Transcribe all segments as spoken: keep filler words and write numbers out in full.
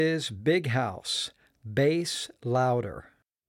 is Big House. Bass louder.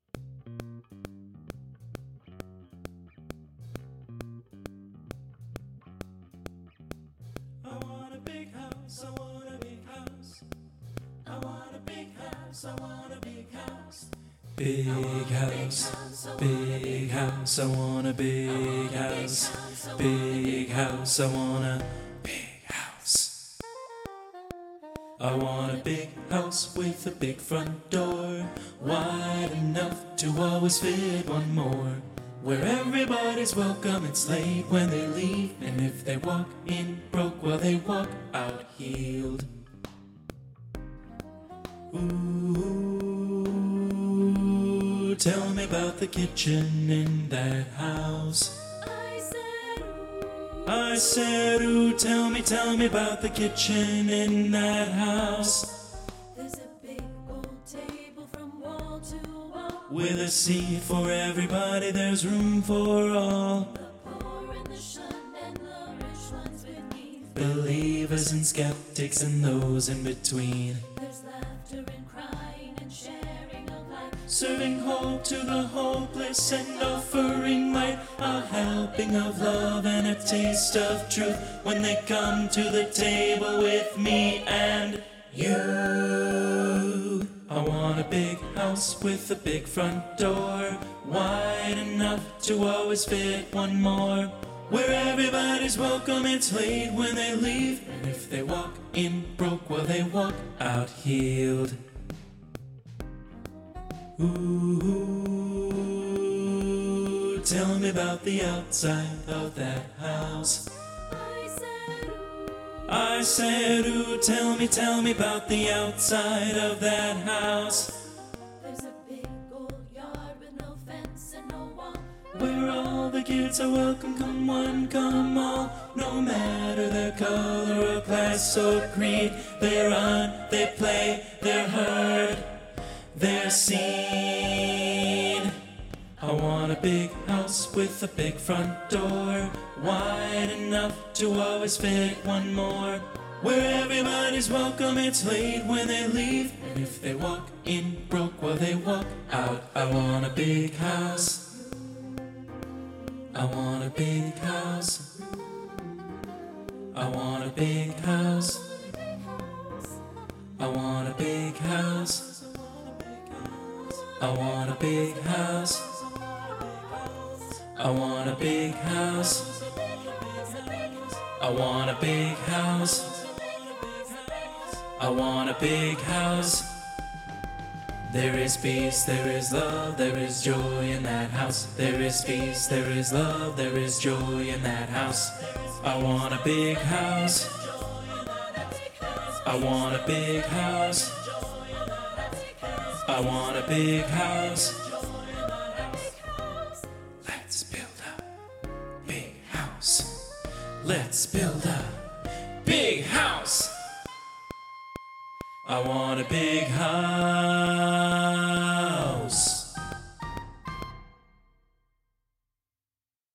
I want a big house, I want a big house. I want a big house, I want a big house. Big house, big house, I want a big house. Big house, I want a big house. I want a big house with a big front door, wide enough to always fit one more. Where everybody's welcome, it's late when they leave, and if they walk in broke, well they walk out healed. Ooh, tell me about the kitchen in that house. I said, ooh. I said, ooh, tell me, tell me about the kitchen in that house. There's a big old table from wall to wall, With a seat for everybody, there's room for all. the poor and the shunned and the rich ones beneath. Believers and skeptics and those in between. There's laughter and crying and sharing of life. Serving hope to the hopeless and offering light, a helping of love and a taste of truth when they come to the table with me and you. I want a big house with a big front door, wide enough to always fit one more. Where everybody's welcome, it's late when they leave, and if they walk in broke, well they walk out healed. Ooh, tell me about the outside of that house. I said, ooh. I said, ooh, tell me, tell me about the outside of that house. There's a big old yard with no fence and no wall, Where all the kids are welcome, come one, come all. No matter their color or class or creed, they run, they play, they're heard, they're seen. I want a big house with a big front door, wide enough to always fit one more. Where everybody's welcome, it's late when they leave, and if they walk in broke, well they walk out. I want a big house. I want a big house. I want a big house. I want a big house. I want a big house. I want a big house. I want a big house. I want a big house. There is peace, there is love, there is joy in that house. There is peace, there is love, there is joy in that house. I want a big house. I want a big house. I want a big house. Let's build a big house. Let's build a big house. I want a big house.